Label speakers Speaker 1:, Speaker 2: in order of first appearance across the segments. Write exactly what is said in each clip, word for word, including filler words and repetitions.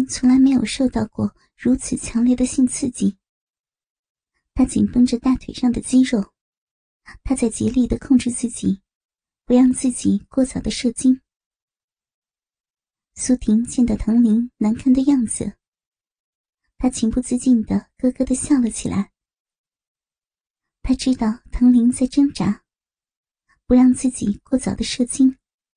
Speaker 1: 从来没有受到过如此强烈的性刺激。他紧绷着大腿上的肌肉，他在极力地控制自己，不让自己过早的射精。苏婷见到唐玲难看的样子，她情不自禁地咯咯地笑了起来。她知道唐玲在挣扎，不让自己过早的射精。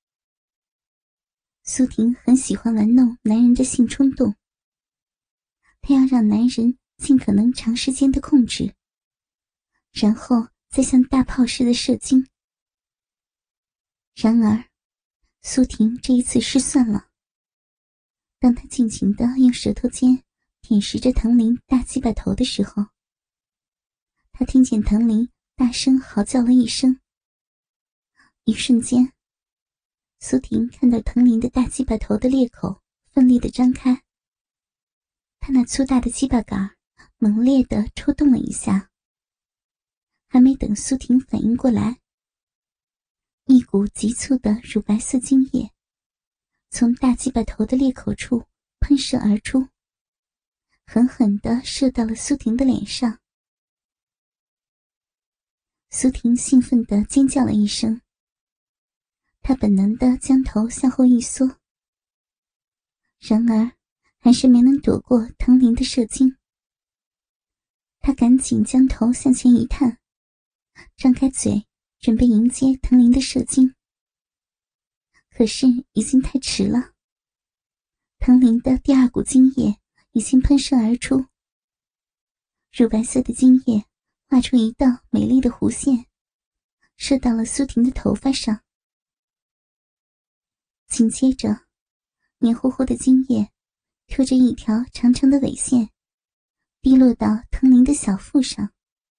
Speaker 1: 苏婷很喜欢玩弄男人的性冲动，她要让男人尽可能长时间的控制，然后再像大炮似的射精。然而，苏婷这一次失算了。当她尽情地用舌头尖舔舐着唐玲大鸡巴头的时候，她听见唐玲大声嚎叫了一声。一瞬间，苏婷看到唐玲的大鸡巴头的裂口奋力地张开，她那粗大的鸡巴杆猛烈地抽动了一下。还没等苏婷反应过来，一股急促的乳白色精液从大鸡巴头的裂口处喷射而出，狠狠地射到了苏婷的脸上。苏婷兴奋地尖叫了一声，她本能地将头向后一缩，然而还是没能躲过唐玲的射精。她赶紧将头向前一探，张开嘴准备迎接唐玲的射精。可是已经太迟了，唐玲的第二股精液已经喷射而出，乳白色的精液画出一道美丽的弧线，射到了苏婷的头发上。紧接着，黏糊糊的精液拖着一条长长的尾线滴落到唐玲的小腹上。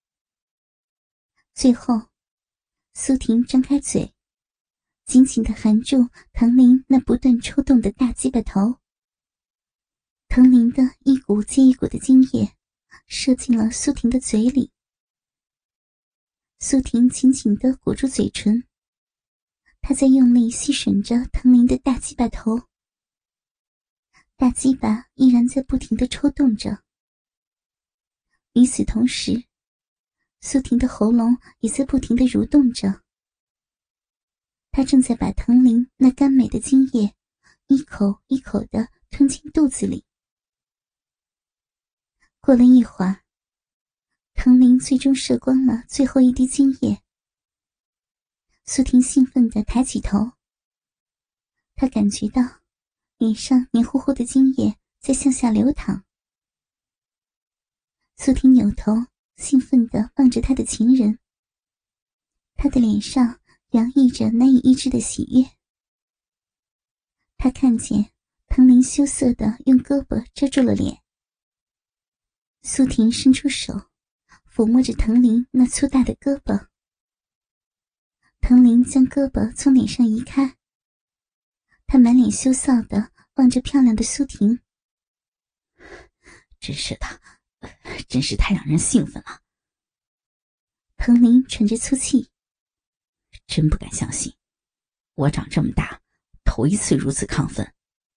Speaker 1: 最后，苏婷张开嘴，紧紧地含住唐玲那不断抽动的大鸡巴头。唐玲的一股接一股的精液射进了苏婷的嘴里。苏婷紧紧地裹住嘴唇，她在用力吸吮着唐玲的大鸡巴头，大鸡巴依然在不停地抽动着。与此同时，苏婷的喉咙也在不停地蠕动着，她正在把唐玲那甘美的精液一口一口地吞进肚子里。过了一会儿，唐玲最终射光了最后一滴精液。苏婷兴奋地抬起头，她感觉到脸上黏糊糊的精液在向下流淌。苏婷扭头兴奋地望着她的情人，她的脸上洋溢着难以抑制的喜悦。她看见唐玲羞涩地用胳膊遮住了脸。苏婷伸出手抚摸着唐玲那粗大的胳膊。唐玲将胳膊从脸上移开，她满脸羞臊地望着漂亮的苏婷。
Speaker 2: 真是的，真是太让人兴奋了。
Speaker 1: 唐玲喘着粗气，
Speaker 2: 真不敢相信，我长这么大头一次如此亢奋。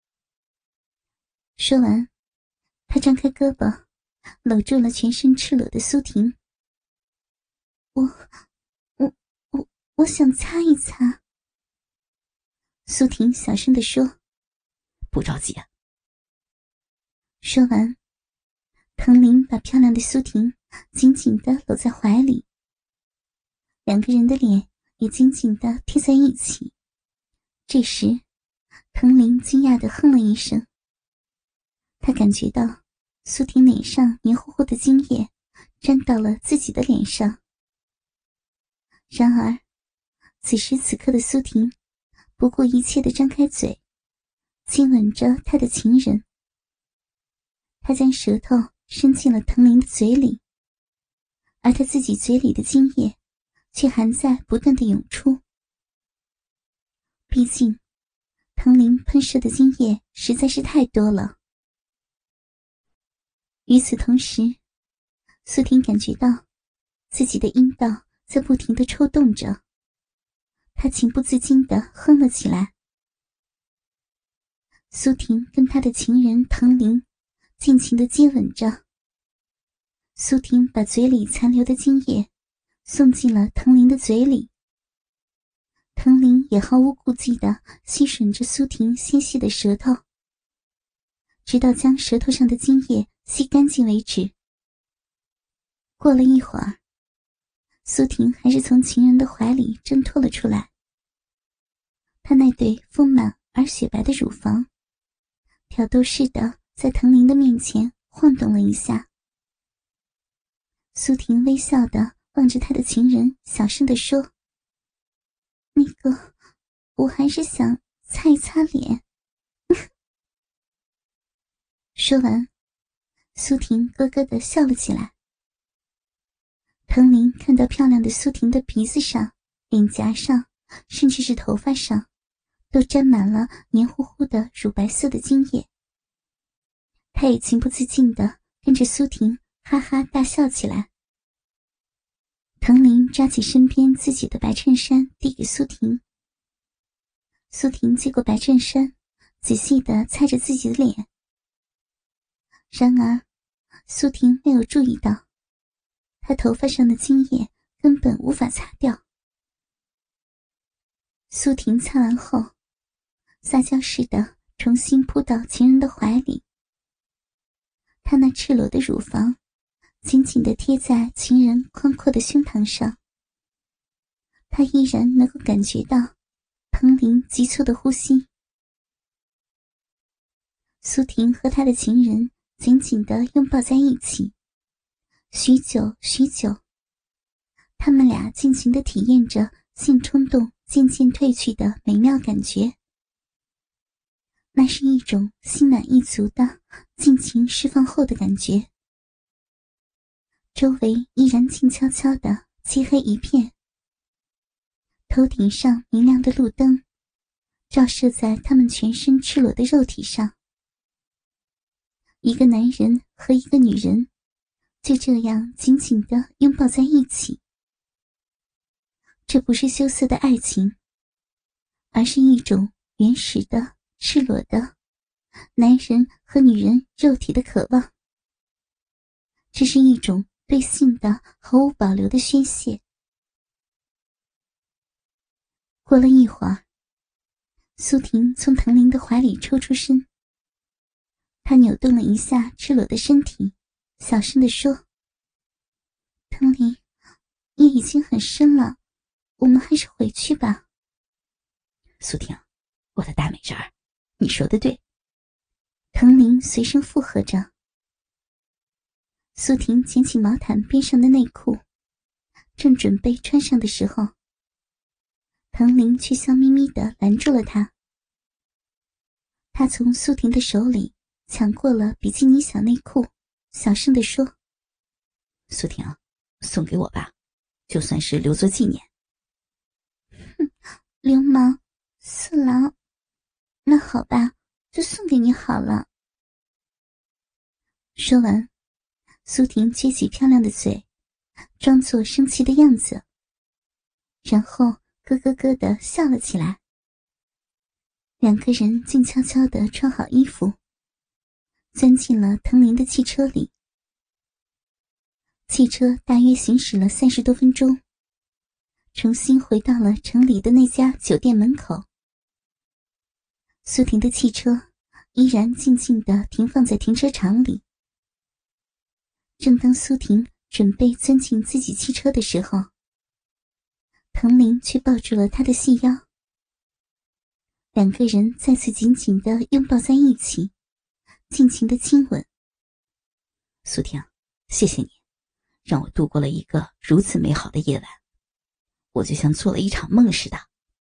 Speaker 1: 说完，她张开胳膊搂住了全身赤裸的苏婷。我我我我想擦一擦。苏婷小声地说。
Speaker 2: 不着急啊。
Speaker 1: 说完，唐玲把漂亮的苏婷紧紧地搂在怀里，两个人的脸也紧紧地贴在一起。这时，唐玲惊讶地哼了一声，她感觉到苏婷脸上黏糊糊的精液沾到了自己的脸上。然而，此时此刻的苏婷不顾一切地张开嘴，亲吻着她的情人。她将舌头伸进了唐玲的嘴里，而她自己嘴里的精液却还在不断地涌出。毕竟，唐玲喷射的精液实在是太多了。与此同时，苏婷感觉到自己的阴道在不停地抽动着，她情不自禁地哼了起来。 苏婷跟他的情人唐玲尽情地接吻着。苏婷把嘴里残留的精液送进了唐玲的嘴里，唐玲也毫无顾忌地吸吮着苏婷纤细的舌头，直到将舌头上的精液吸干净为止。过了一会儿，苏婷还是从情人的怀里挣脱了出来。她那对丰满而雪白的乳房挑逗似的在唐玲的面前晃动了一下。苏婷微笑地望着她的情人，小声地说：那个，我还是想擦一擦脸。说完，苏婷咯咯地笑了起来。唐玲看到漂亮的苏婷的鼻子上、脸颊上，甚至是头发上，都沾满了黏糊糊的乳白色的精液。她也情不自禁地跟着苏婷哈哈大笑起来。唐玲抓起身边自己的白衬衫递给苏婷，苏婷接过白衬衫，仔细地擦着自己的脸。然而苏婷没有注意到，她头发上的精液根本无法擦掉。苏婷擦完后，撒娇似的重新扑到情人的怀里，她那赤裸的乳房紧紧地贴在情人宽阔的胸膛上，她依然能够感觉到唐玲急促的呼吸。苏婷和她的情人紧紧地拥抱在一起，许久许久，他们俩尽情地体验着性冲动渐渐褪去的美妙感觉。那是一种心满意足的尽情释放后的感觉。周围依然静悄悄的漆黑一片，头顶上明亮的路灯照射在他们全身赤裸的肉体上。一个男人和一个女人就这样紧紧地拥抱在一起。这不是羞涩的爱情，而是一种原始的、赤裸的男人和女人肉体的渴望。这是一种对性的毫无保留的宣泄。过了一会儿，苏婷从唐玲的怀里抽出身，她扭动了一下赤裸的身体，小声地说：唐玲，夜已经很深了，我们还是回去吧。
Speaker 2: 苏婷，我的大美人儿，你说的对。
Speaker 1: 唐玲随声附和着。苏婷捡起毛毯边上的内裤，正准备穿上的时候，唐玲却笑眯眯地拦住了她。她从苏婷的手里抢过了比基尼小内裤，小声地说：
Speaker 2: 苏婷，送给我吧，就算是留作纪念。
Speaker 1: 哼，流氓，色狼。那好吧，就送给你好了。说完，苏婷撅起漂亮的嘴，装作生气的样子，然后咯咯咯地笑了起来。两个人静悄悄地穿好衣服，钻进了唐玲的汽车里。汽车大约行驶了三十多分钟，重新回到了城里的那家酒店门口。苏婷的汽车依然静静地停放在停车场里。正当苏婷准备钻进自己汽车的时候，唐玲却抱住了她的细腰。两个人再次紧紧地拥抱在一起，尽情地亲吻。
Speaker 2: 苏婷，谢谢你，让我度过了一个如此美好的夜晚，我就像做了一场梦似的。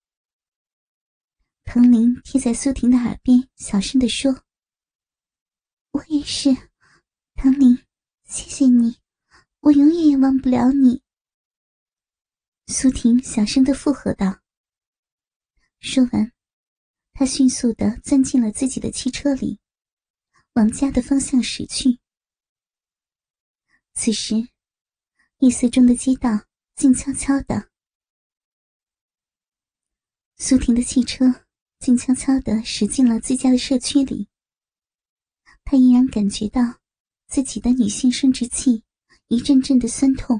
Speaker 1: 唐玲贴在苏婷的耳边小声地说：我也是，唐玲，谢谢你，我永远也忘不了你。苏婷小声地附和道。说完，她迅速地钻进了自己的汽车里，往家的方向驶去。此时，夜色中的街道静悄悄的。苏婷的汽车静悄悄地驶进了自家的社区里。她依然感觉到自己的女性生殖器一阵阵的酸痛。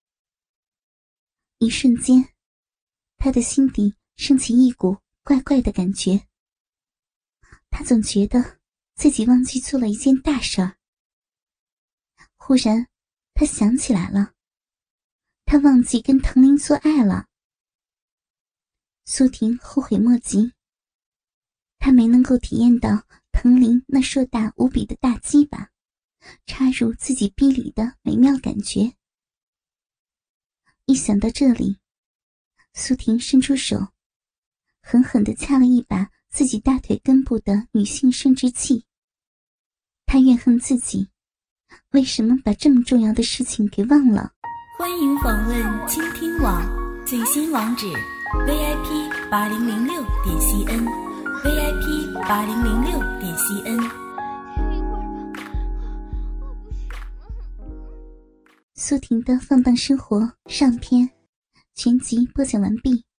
Speaker 1: 一瞬间，她的心底升起一股怪怪的感觉。她总觉得自己忘记做了一件大事儿。忽然，她想起来了，她忘记跟藤林做爱了。苏婷后悔莫及，她没能够体验到藤林那硕大无比的大鸡巴插入自己逼里的美妙感觉。一想到这里，苏婷伸出手，狠狠地掐了一把自己大腿根部的女性生殖器。她怨恨自己为什么把这么重要的事情给忘了。
Speaker 3: 欢迎访问倾听网，最新网址 V I P 八零零六点 C N V I P 八零零六点 C N。
Speaker 1: 苏婷的放荡生活上篇全集播讲完毕。